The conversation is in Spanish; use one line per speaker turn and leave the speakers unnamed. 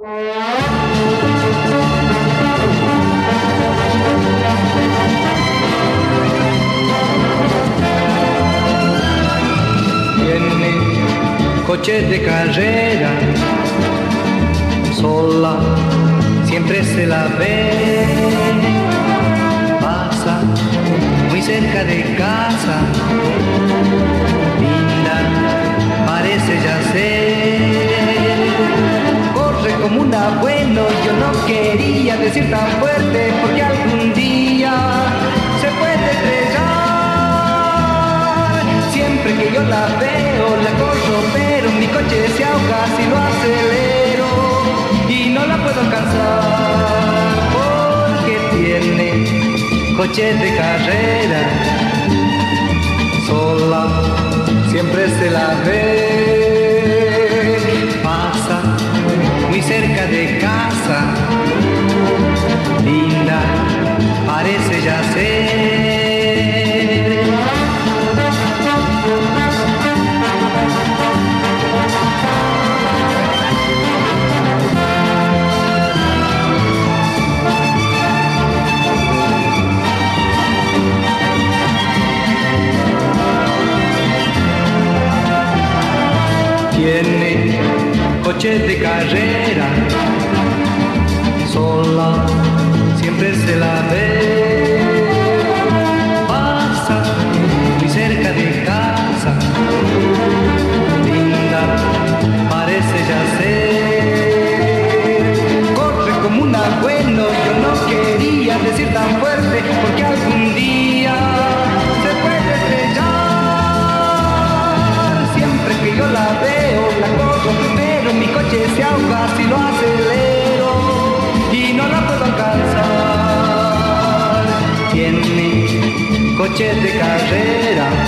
Tiene coche de carrera, sola, siempre se la ve. Pasa muy cerca de casa, linda, parece ya ser. Corre como un abuelo, yo no quería decir tan fuerte, porque algún día se puede estrellar. Siempre que yo la veo, la corro, pero mi coche se ahoga si lo acelero y no la puedo alcanzar, porque tiene coche de carrera, sola, siempre se la ve. Pasa muy cerca de casa, linda, parece ya ser. Tiene coche de carrera, sola, siempre se la ve. Pasa muy cerca de casa, linda, parece ya ser. Corre como un abuelo, yo no quería decir tan fuerte, porque algún día se puede estrellar. Siempre que yo la veo, la corro, pero mi coche se ahoga si lo acelero y no la puedo alcanzar. Tiene coche de carrera,